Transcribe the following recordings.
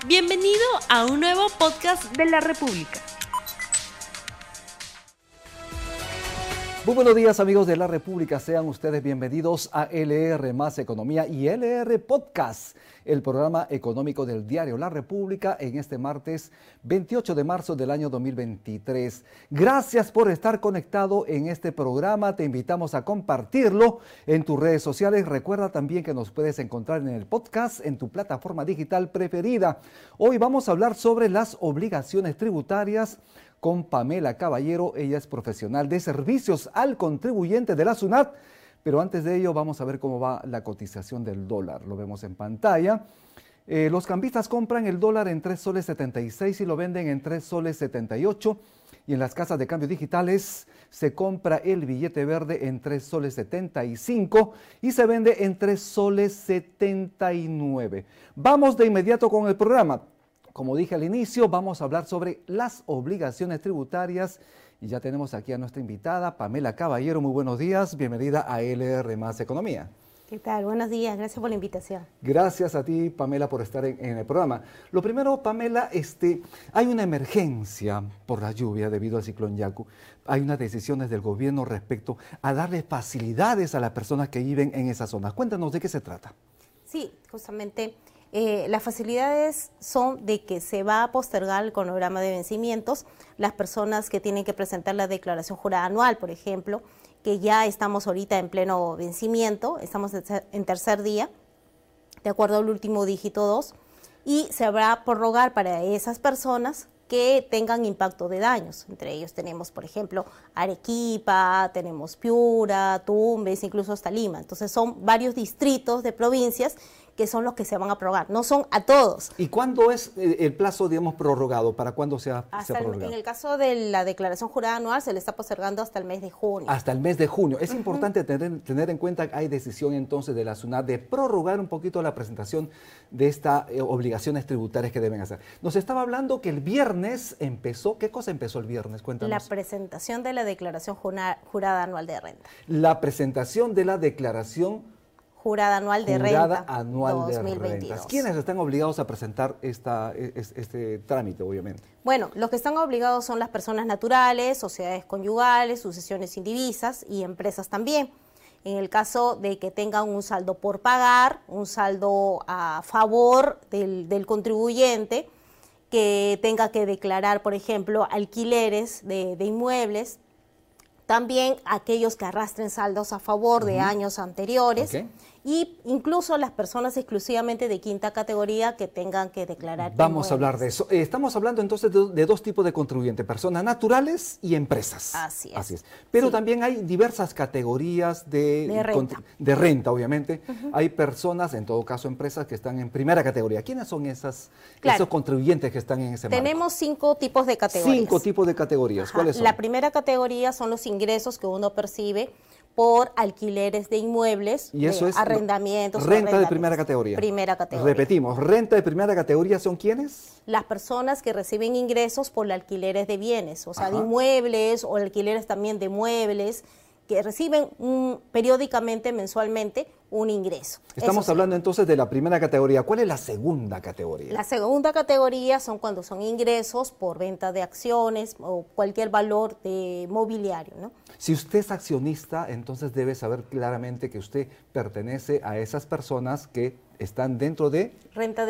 Bienvenido a un nuevo podcast de la República. Muy buenos días, amigos de la República, sean ustedes bienvenidos a LR Más Economía y LR Podcast, el programa económico del diario La República en este martes 28 de marzo del año 2023. Gracias por estar conectado en este programa, te invitamos a compartirlo en tus redes sociales. Recuerda también que nos puedes encontrar en el podcast en tu plataforma digital preferida. Hoy vamos a hablar sobre las obligaciones tributarias con Pamela Caballero. Ella es profesional de servicios al contribuyente de la SUNAT, pero antes de ello vamos a ver cómo va la cotización del dólar. Lo vemos en pantalla. Los cambistas compran el dólar en 3 soles 76 y lo venden en 3 soles 78. Y en las casas de cambio digitales se compra el billete verde en 3 soles 75 y se vende en 3 soles 79. Vamos de inmediato con el programa. Como dije al inicio, vamos a hablar sobre las obligaciones tributarias y ya tenemos aquí a nuestra invitada, Pamela Caballero. Muy buenos días, bienvenida a LR Más Economía. ¿Qué tal? Buenos días, gracias por la invitación. Gracias a ti, Pamela, por estar en el programa. Lo primero, Pamela, hay una emergencia por la lluvia debido al ciclón Yaku. Hay unas decisiones del gobierno respecto a darle facilidades a las personas que viven en esas zonas. Cuéntanos de qué se trata. Sí, justamente las facilidades son de que se va a postergar el cronograma de vencimientos. Las personas que tienen que presentar la declaración jurada anual, por ejemplo, que ya estamos ahorita en pleno vencimiento, estamos en tercer día, de acuerdo al último dígito 2, y se habrá a prorrogar para esas personas que tengan impacto de daños. Entre ellos tenemos, por ejemplo, Arequipa, tenemos Piura, Tumbes, incluso hasta Lima. Entonces son varios distritos de provincias que son los que se van a prorrogar, no son a todos. ¿Y cuándo es el plazo, digamos, prorrogado? ¿Para cuándo se ha prorrogado? En el caso de la declaración jurada anual se le está postergando hasta el mes de junio. Hasta el mes de junio. Es importante tener en cuenta que hay decisión entonces de la SUNAT de prorrogar un poquito la presentación de estas obligaciones tributarias que deben hacer. Nos estaba hablando que el viernes empezó, ¿qué cosa empezó el viernes? Cuéntanos. La presentación de la declaración jurada anual de renta. La presentación de la declaración jurada anual de renta anual 2022. De rentas. ¿Quiénes están obligados a presentar este trámite, obviamente? Bueno, los que están obligados son las personas naturales, sociedades conyugales, sucesiones indivisas y empresas también. En el caso de que tengan un saldo por pagar, un saldo a favor del contribuyente, que tenga que declarar, por ejemplo, alquileres de inmuebles, también aquellos que arrastren saldos a favor de años anteriores, y incluso las personas exclusivamente de quinta categoría que tengan que declarar. Vamos a hablar de eso. Estamos hablando entonces de dos tipos de contribuyentes, personas naturales y empresas. Así es. Pero también hay diversas categorías de renta, obviamente. Hay personas, en todo caso empresas, que están en primera categoría. ¿Quiénes son esos contribuyentes que están en ese marco? Tenemos 5 tipos de categorías. 5 tipos de categorías. ¿Cuáles son? La primera categoría son los ingresos que uno percibe por alquileres de inmuebles, y eso es arrendamientos. Renta de primera categoría. Primera categoría. Repetimos, renta de primera categoría ¿son quiénes? Las personas que reciben ingresos por alquileres de bienes, o sea, de inmuebles o alquileres también de muebles, que reciben periódicamente, mensualmente, un ingreso. Estamos hablando entonces de la primera categoría. ¿Cuál es la segunda categoría? La segunda categoría son cuando son ingresos por venta de acciones o cualquier valor de mobiliario, ¿no? Si usted es accionista, entonces debe saber claramente que usted pertenece a esas personas que están dentro de renta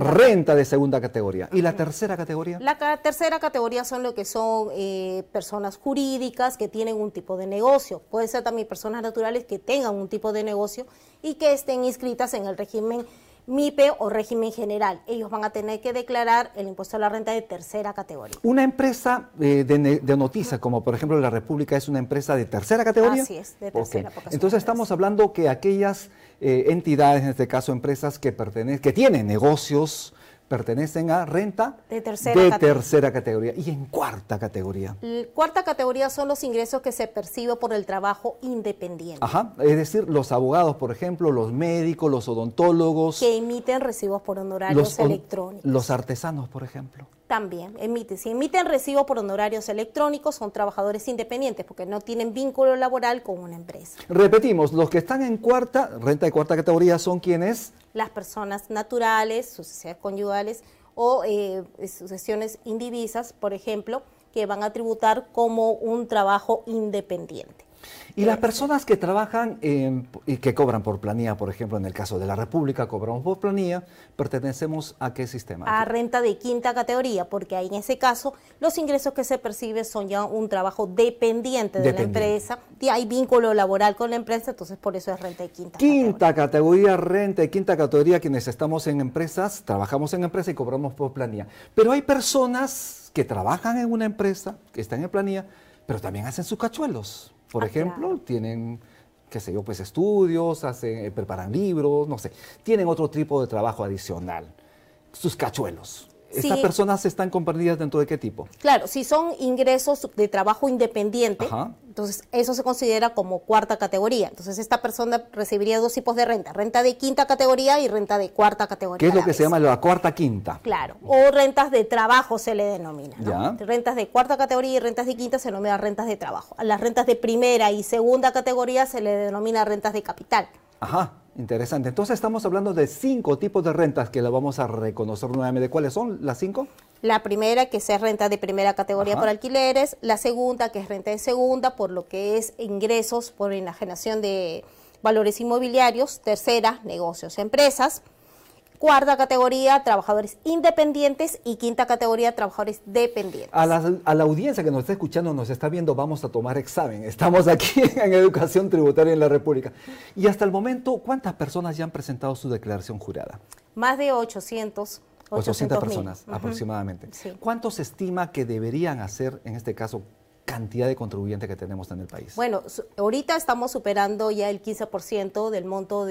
de segunda categoría. ¿Y la tercera categoría? La tercera categoría son lo que son personas jurídicas que tienen un tipo de negocio. Puede ser también personas naturales que tengan un tipo de negocio y que estén inscritas en el régimen MIPE o régimen general. Ellos van a tener que declarar el impuesto a la renta de tercera categoría. ¿Una empresa de noticias, como por ejemplo la República, es una empresa de tercera categoría? Así es, de tercera. Entonces estamos hablando que aquellas entidades, en este caso empresas que tienen negocios, pertenecen a renta de tercera categoría. ¿Y en cuarta categoría? Cuarta categoría son los ingresos que se perciben por el trabajo independiente. Es decir, los abogados, por ejemplo, los médicos, los odontólogos. Que emiten recibos por honorarios electrónicos. Los artesanos, por ejemplo. También si emiten recibo por honorarios electrónicos, son trabajadores independientes porque no tienen vínculo laboral con una empresa. Repetimos, los que están en renta de cuarta categoría son quienes. Las personas naturales, sus sociedades conyugales o sucesiones indivisas, por ejemplo, que van a tributar como un trabajo independiente. Y las personas que trabajan y que cobran por planilla, por ejemplo, en el caso de la República, cobramos por planilla, ¿pertenecemos a qué sistema? A renta de quinta categoría, porque ahí en ese caso los ingresos que se perciben son ya un trabajo dependiente de la empresa, y hay vínculo laboral con la empresa, entonces por eso es renta de quinta categoría. Quinta categoría, renta de quinta categoría, quienes estamos en empresas, trabajamos en empresa y cobramos por planilla. Pero hay personas que trabajan en una empresa, que están en planilla, pero también hacen sus cachuelos. Por ejemplo, claro, tienen, qué sé yo, pues estudios, preparan libros, no sé, tienen otro tipo de trabajo adicional, sus cachuelos. ¿Estas personas están comprendidas dentro de qué tipo? Claro, si son ingresos de trabajo independiente, entonces eso se considera como cuarta categoría. Entonces esta persona recibiría dos tipos de renta, renta de quinta categoría y renta de cuarta categoría. ¿Qué es lo que se llama la cuarta quinta? Claro, o rentas de trabajo se le denomina, ¿no? Rentas de cuarta categoría y rentas de quinta se denominan rentas de trabajo. A las rentas de primera y segunda categoría se le denomina rentas de capital. Ajá. Interesante. Entonces estamos hablando de 5 tipos de rentas que las vamos a reconocer nuevamente. ¿Cuáles son las 5? La primera, que es renta de primera categoría por alquileres. La segunda, que es renta de segunda, por lo que es ingresos por enajenación de valores inmobiliarios. Tercera, negocios, empresas. Cuarta categoría, trabajadores independientes, y quinta categoría, trabajadores dependientes. A la audiencia que nos está escuchando, nos está viendo, vamos a tomar examen. Estamos aquí en Educación Tributaria en la República. Y hasta el momento, ¿cuántas personas ya han presentado su declaración jurada? Más de 800 personas aproximadamente. Sí. ¿Cuánto se estima que deberían hacer, en este caso, cantidad de contribuyentes que tenemos en el país? Bueno, ahorita estamos superando ya el 15% del monto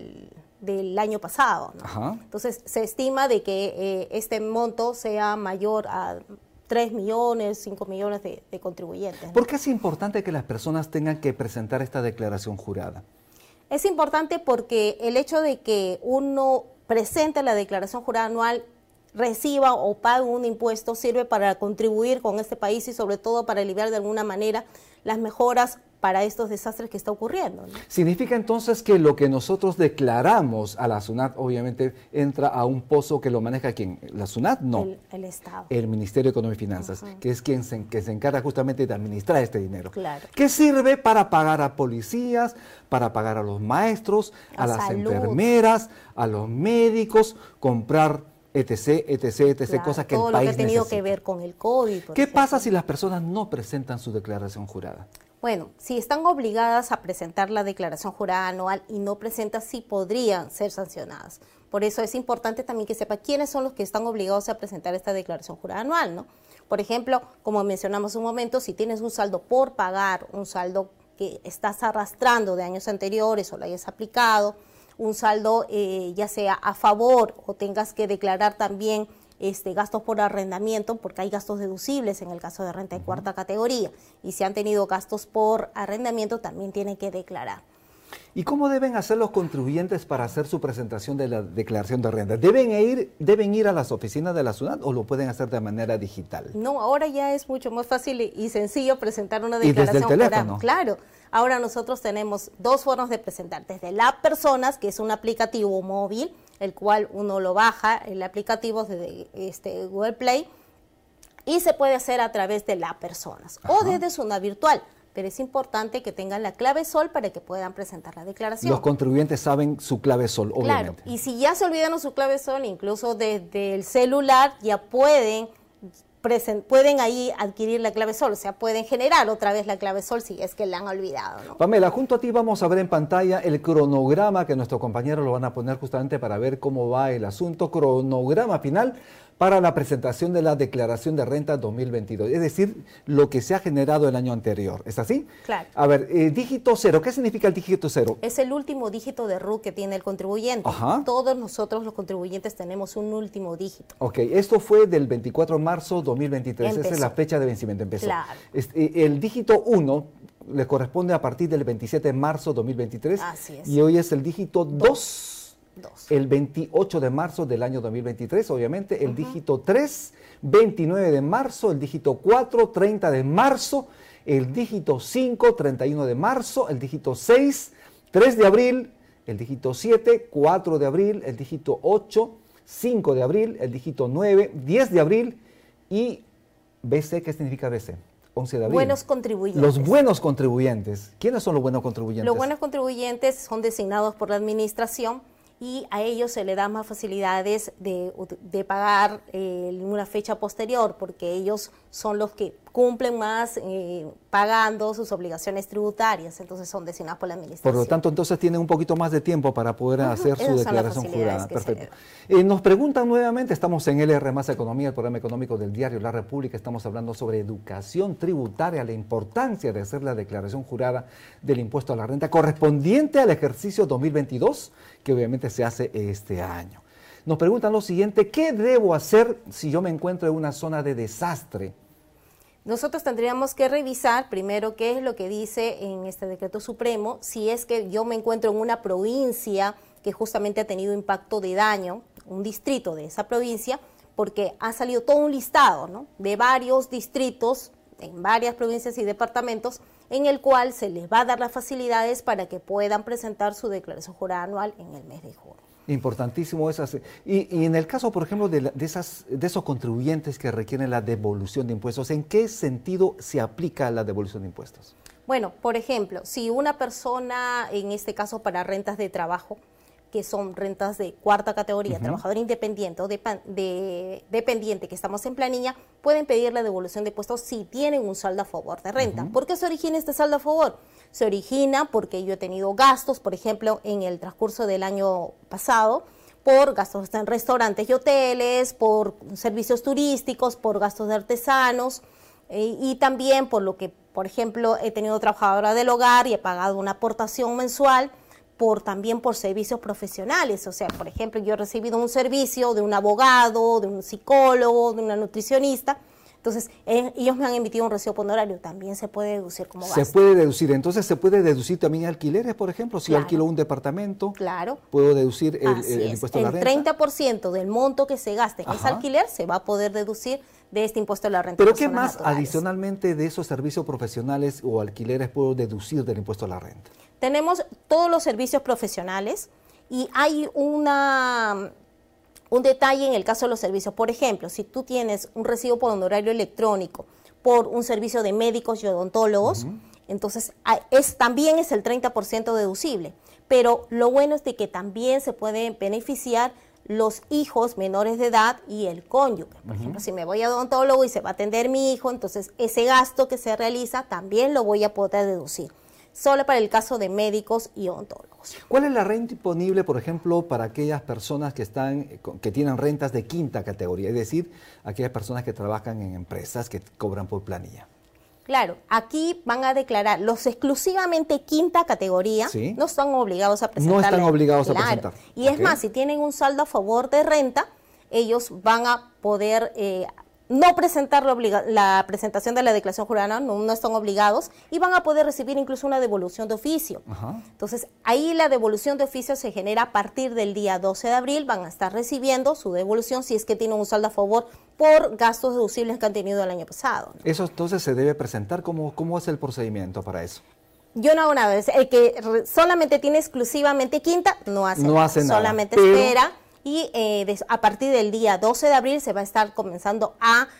del año pasado, ¿no? Entonces se estima de que este monto sea mayor a 3 millones, 5 millones de contribuyentes, ¿no? ¿Por qué es importante que las personas tengan que presentar esta declaración jurada? Es importante porque el hecho de que uno presente la declaración jurada anual, reciba o pague un impuesto, sirve para contribuir con este país y sobre todo para aliviar de alguna manera las mejoras para estos desastres que está ocurriendo, ¿no? Significa entonces que lo que nosotros declaramos a la SUNAT obviamente entra a un pozo que lo maneja ¿quién? ¿La SUNAT? No. El Estado. El Ministerio de Economía y Finanzas, que es quien se encarga justamente de administrar este dinero. Claro. Que sirve para pagar a policías, para pagar a los maestros, a las enfermeras, a los médicos, comprar etc, claro, cosas que el país necesita. Todo lo que ha tenido que ver con el COVID. ¿Qué pasa si las personas no presentan su declaración jurada? Bueno, si están obligadas a presentar la declaración jurada anual y no presentan, sí podrían ser sancionadas. Por eso es importante también que sepa quiénes son los que están obligados a presentar esta declaración jurada anual, ¿no? Por ejemplo, como mencionamos un momento, si tienes un saldo por pagar, un saldo que estás arrastrando de años anteriores o lo hayas aplicado, un saldo ya sea a favor o tengas que declarar también gastos por arrendamiento, porque hay gastos deducibles en el caso de renta de cuarta categoría, y si han tenido gastos por arrendamiento también tienen que declarar. ¿Y cómo deben hacer los contribuyentes para hacer su presentación de la declaración de renta? ¿Deben ir a las oficinas de la SUNAT o lo pueden hacer de manera digital? No, ahora ya es mucho más fácil y sencillo presentar una declaración. ¿Y desde el teléfono? Claro. Ahora nosotros tenemos 2 formas de presentar. Desde la Personas, que es un aplicativo móvil, el cual uno lo baja, el aplicativo desde Google Play, y se puede hacer a través de la Personas o desde SUNAT virtual. Pero es importante que tengan la clave SOL para que pueden presentar la declaración. Los contribuyentes saben su clave SOL, obviamente. Claro, y si ya se olvidaron su clave SOL, incluso desde el celular ya pueden ahí adquirir la clave SOL, o sea, pueden generar otra vez la clave SOL si es que la han olvidado, ¿no? Pamela, junto a ti vamos a ver en pantalla el cronograma que nuestros compañeros lo van a poner justamente para ver cómo va el asunto, cronograma final para la presentación de la declaración de renta 2022, es decir, lo que se ha generado el año anterior, ¿es así? Claro. A ver, dígito 0, ¿qué significa el dígito 0? Es el último dígito de RUT que tiene el contribuyente. Todos nosotros los contribuyentes tenemos un último dígito. Ok, esto fue del 24 de marzo 2023, empezó. Esa es la fecha de vencimiento, empezó. Claro. El dígito 1 le corresponde a partir del 27 de marzo 2023. Así es. Y hoy es el dígito 2. El 28 de marzo del año 2023, obviamente, el dígito 3, 29 de marzo, el dígito 4, 30 de marzo, el dígito 5, 31 de marzo, el dígito 6, 3 de abril, el dígito 7, 4 de abril, el dígito 8, 5 de abril, el dígito 9, 10 de abril y BC, ¿qué significa BC? 11 de abril. Buenos contribuyentes. Los buenos contribuyentes. ¿Quiénes son los buenos contribuyentes? Los buenos contribuyentes son designados por la administración y a ellos se les da más facilidades de pagar en una fecha posterior, porque ellos son los que cumplen más pagando sus obligaciones tributarias, entonces son designados por la administración. Por lo tanto, entonces tienen un poquito más de tiempo para poder hacer su declaración jurada. Perfecto. Nos preguntan nuevamente, estamos en LR Más Economía, el programa económico del diario La República, estamos hablando sobre educación tributaria, la importancia de hacer la declaración jurada del impuesto a la renta correspondiente al ejercicio 2022, que obviamente se hace este año. Nos preguntan lo siguiente, ¿qué debo hacer si yo me encuentro en una zona de desastre? Nosotros tendríamos que revisar primero qué es lo que dice en este decreto supremo, si es que yo me encuentro en una provincia que justamente ha tenido impacto de daño, un distrito de esa provincia, porque ha salido todo un listado, ¿no?, de varios distritos en varias provincias y departamentos en el cual se les va a dar las facilidades para que puedan presentar su declaración jurada anual en el mes de junio. Importantísimo esas. Y en el caso, por ejemplo, de esos contribuyentes que requieren la devolución de impuestos, ¿en qué sentido se aplica la devolución de impuestos? Bueno, por ejemplo, si una persona, en este caso para rentas de trabajo, que son rentas de cuarta categoría, trabajador independiente o dependiente que estamos en planilla, pueden pedir la devolución de impuestos si tienen un saldo a favor de renta. ¿Por qué se origina este saldo a favor? Se origina porque yo he tenido gastos, por ejemplo, en el transcurso del año pasado, por gastos en restaurantes y hoteles, por servicios turísticos, por gastos de artesanos y también por lo que, por ejemplo, he tenido trabajadora del hogar y he pagado una aportación mensual, también por servicios profesionales. O sea, por ejemplo, yo he recibido un servicio de un abogado, de un psicólogo, de una nutricionista. Entonces, ellos me han emitido un recibo por honorario, también se puede deducir como gasto. Se puede deducir, entonces se puede deducir también alquileres, por ejemplo, si claro. Alquilo un departamento, claro. Puedo deducir el impuesto a la renta. El 30% del monto que se gaste en ese alquiler se va a poder deducir de este impuesto a la renta. ¿Pero qué más adicionalmente de esos servicios profesionales o alquileres puedo deducir del impuesto a la renta? Tenemos todos los servicios profesionales y hay un detalle en el caso de los servicios. Por ejemplo, si tú tienes un recibo por honorario electrónico por un servicio de médicos y odontólogos, entonces también es el 30% deducible. Pero lo bueno es de que también se pueden beneficiar los hijos menores de edad y el cónyuge. Por ejemplo, si me voy a odontólogo y se va a atender mi hijo, entonces ese gasto que se realiza también lo voy a poder deducir. Solo para el caso de médicos y odontólogos. ¿Cuál es la renta imponible, por ejemplo, para aquellas personas que tienen rentas de quinta categoría? Es decir, aquellas personas que trabajan en empresas que cobran por planilla. Claro, aquí van a declarar los exclusivamente quinta categoría, ¿sí? No están obligados a presentar. No están obligados a presentar. Y es más, si tienen un saldo a favor de renta, ellos van a poder no presentar la presentación de la declaración jurada, no están obligados, y van a poder recibir incluso una devolución de oficio. Entonces, ahí la devolución de oficio se genera a partir del día 12 de abril, van a estar recibiendo su devolución si es que tienen un saldo a favor por gastos deducibles que han tenido el año pasado, ¿no? Eso entonces se debe presentar, ¿cómo es el procedimiento para eso? Yo no hago nada, el que solamente tiene exclusivamente quinta no hace nada, solamente espera. Y a partir del día 12 de abril se va a estar comenzando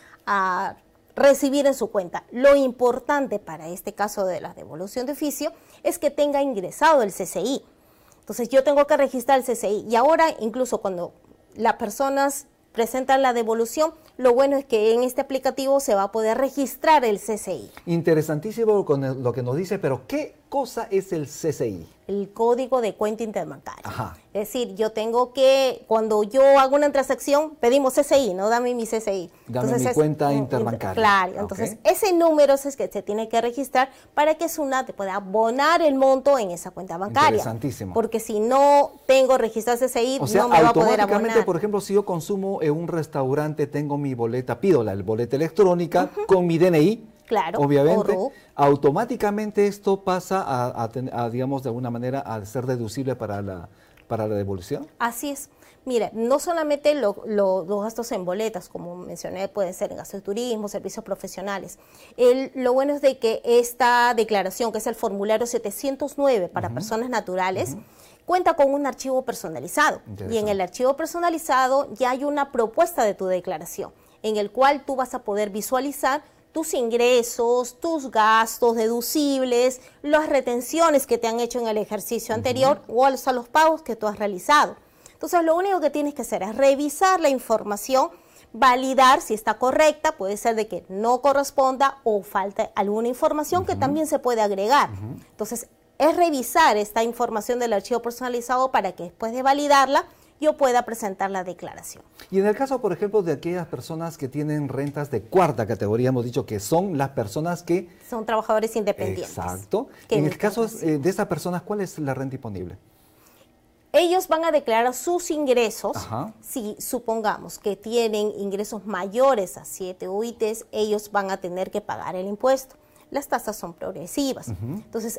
a recibir en su cuenta. Lo importante para este caso de la devolución de oficio es que tenga ingresado el CCI. Entonces yo tengo que registrar el CCI y ahora incluso cuando las personas presentan la devolución, lo bueno es que en este aplicativo se va a poder registrar el CCI. Interesantísimo con lo que nos dice, pero ¿qué cosa es el CCI? El código de cuenta interbancaria. Es decir, yo tengo que, cuando yo hago una transacción, pedimos CCI, ¿no? Dame mi CCI. Dame mi cuenta interbancaria. Claro, entonces ese número es que se tiene que registrar para que SUNAT pueda abonar el monto en esa cuenta bancaria. Interesantísimo. Porque si no tengo registrado CCI, o sea, no me va a poder abonar. Automáticamente, por ejemplo, si yo consumo en un restaurante, tengo mi boleta, pido la boleta electrónica con mi DNI. Claro, obviamente, automáticamente esto pasa a, digamos, de alguna manera a ser deducible para la devolución. Así es. Mire, no solamente los gastos en boletas, como mencioné, pueden ser en gastos de turismo, servicios profesionales. Lo bueno es de que esta declaración, que es el formulario 709 para personas naturales, cuenta con un archivo personalizado. Y en el archivo personalizado ya hay una propuesta de tu declaración, en el cual tú vas a poder visualizar tus ingresos, tus gastos deducibles, las retenciones que te han hecho en el ejercicio anterior o los pagos que tú has realizado. Entonces, lo único que tienes que hacer es revisar la información, validar si está correcta, puede ser de que no corresponda o falte alguna información que también se puede agregar. Entonces, es revisar esta información del archivo personalizado para que después de validarla, yo pueda presentar la declaración. Y en el caso, por ejemplo, de aquellas personas que tienen rentas de cuarta categoría, hemos dicho que son las personas que... Son trabajadores independientes. Exacto. En el caso de esas personas, ¿cuál es la renta imponible? Ellos van a declarar sus ingresos. Ajá. Si supongamos que tienen ingresos mayores a 7 UITs, ellos van a tener que pagar el impuesto. Las tasas son progresivas. Entonces,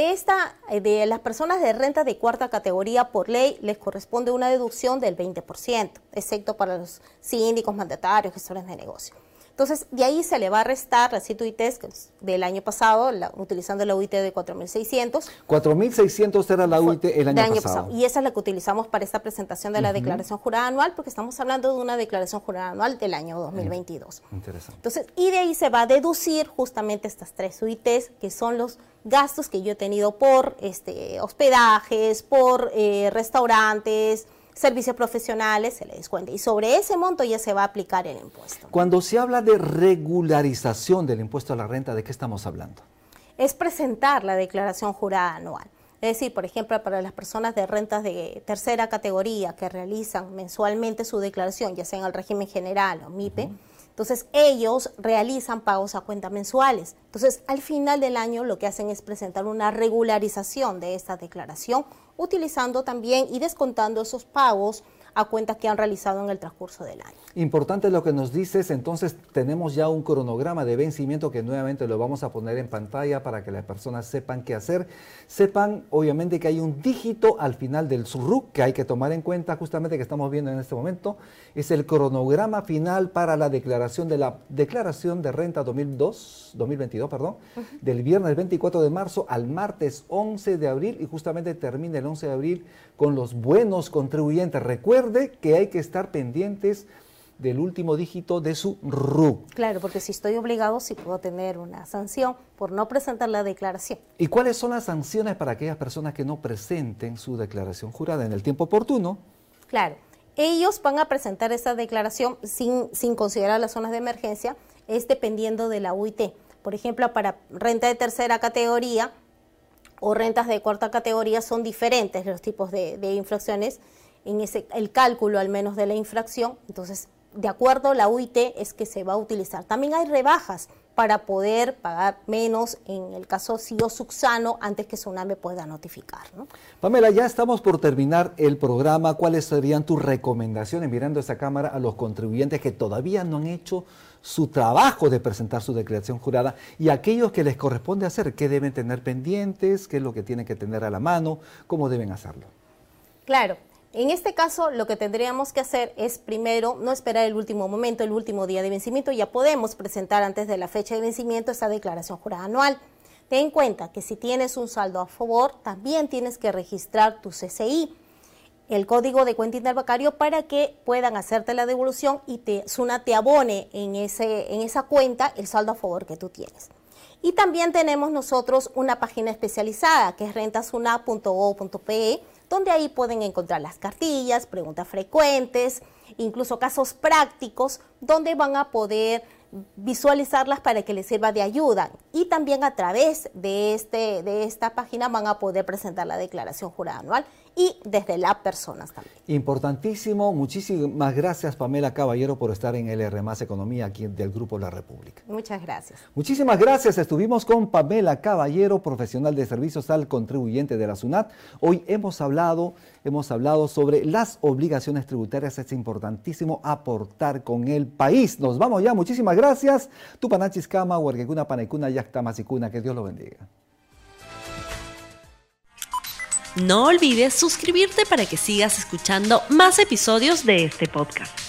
de las personas de renta de cuarta categoría, por ley, les corresponde una deducción del 20%, excepto para los síndicos, mandatarios, gestores de negocio. Entonces, de ahí se le va a restar la CIT-UIT del año pasado, utilizando la UIT de 4.600. 4.600 era la UIT el año pasado. Y esa es la que utilizamos para esta presentación de la declaración jurada anual, porque estamos hablando de una declaración jurada anual del año 2022. Interesante. Entonces, y de ahí se va a deducir justamente estas 3 UITs, que son los gastos que yo he tenido por hospedajes, por restaurantes, servicios profesionales, se le descuenta. Y sobre ese monto ya se va a aplicar el impuesto. Cuando se habla de regularización del impuesto a la renta, ¿de qué estamos hablando? Es presentar la declaración jurada anual. Es decir, por ejemplo, para las personas de rentas de tercera categoría que realizan mensualmente su declaración, ya sea en el régimen general o MIPE, entonces ellos realizan pagos a cuenta mensuales. Entonces, al final del año lo que hacen es presentar una regularización de esta declaración, utilizando también y descontando esos pagos a cuentas que han realizado en el transcurso del año. Importante lo que nos dices, entonces tenemos ya un cronograma de vencimiento que nuevamente lo vamos a poner en pantalla para que las personas sepan qué hacer. Sepan, obviamente, que hay un dígito al final del SURRUC que hay que tomar en cuenta, justamente que estamos viendo en este momento. Es el cronograma final para la declaración de renta 2022, del viernes 24 de marzo al martes 11 de abril y justamente termina el 11 de abril con los buenos contribuyentes. Recuerde que hay que estar pendientes del último dígito de su RUC. Claro, porque si estoy obligado, sí puedo tener una sanción por no presentar la declaración. ¿Y cuáles son las sanciones para aquellas personas que no presenten su declaración jurada en el tiempo oportuno? Claro, ellos van a presentar esa declaración sin considerar las zonas de emergencia, es dependiendo de la UIT. Por ejemplo, para renta de tercera categoría o rentas de cuarta categoría son diferentes los tipos de infracciones, en el cálculo al menos de la infracción. Entonces, de acuerdo a la UIT es que se va a utilizar. También hay rebajas para poder pagar menos en el caso si yo subsano antes que SUNAT me pueda notificar, ¿no? Pamela, ya estamos por terminar el programa. ¿Cuáles serían tus recomendaciones mirando esa cámara a los contribuyentes que todavía no han hecho su trabajo de presentar su declaración jurada y aquellos que les corresponde hacer? ¿Qué deben tener pendientes? ¿Qué es lo que tienen que tener a la mano? ¿Cómo deben hacerlo? Claro. En este caso, lo que tendríamos que hacer es primero no esperar el último momento, el último día de vencimiento. Ya podemos presentar antes de la fecha de vencimiento esta declaración jurada anual. Ten en cuenta que si tienes un saldo a favor, también tienes que registrar tu CCI, el código de cuenta interbancario, para que puedan hacerte la devolución y SUNAT te abone en esa cuenta el saldo a favor que tú tienes. Y también tenemos nosotros una página especializada que es rentasunat.gov.pe, donde ahí pueden encontrar las cartillas, preguntas frecuentes, incluso casos prácticos, donde van a poder visualizarlas para que les sirva de ayuda. Y también a través de esta página van a poder presentar la declaración jurada anual y desde las personas también. Importantísimo. Muchísimas gracias, Pamela Caballero, por estar en LR Más Economía aquí del Grupo La República. Muchas gracias. Muchísimas gracias. Estuvimos con Pamela Caballero, profesional de servicios al contribuyente de la SUNAT. Hoy hemos hablado sobre las obligaciones tributarias. Es importantísimo aportar con el país. Nos vamos ya. Muchísimas gracias. Tupanachis Kama, Huerquecuna, Panaicuna, Yactamasicuna. Que Dios lo bendiga. No olvides suscribirte para que sigas escuchando más episodios de este podcast.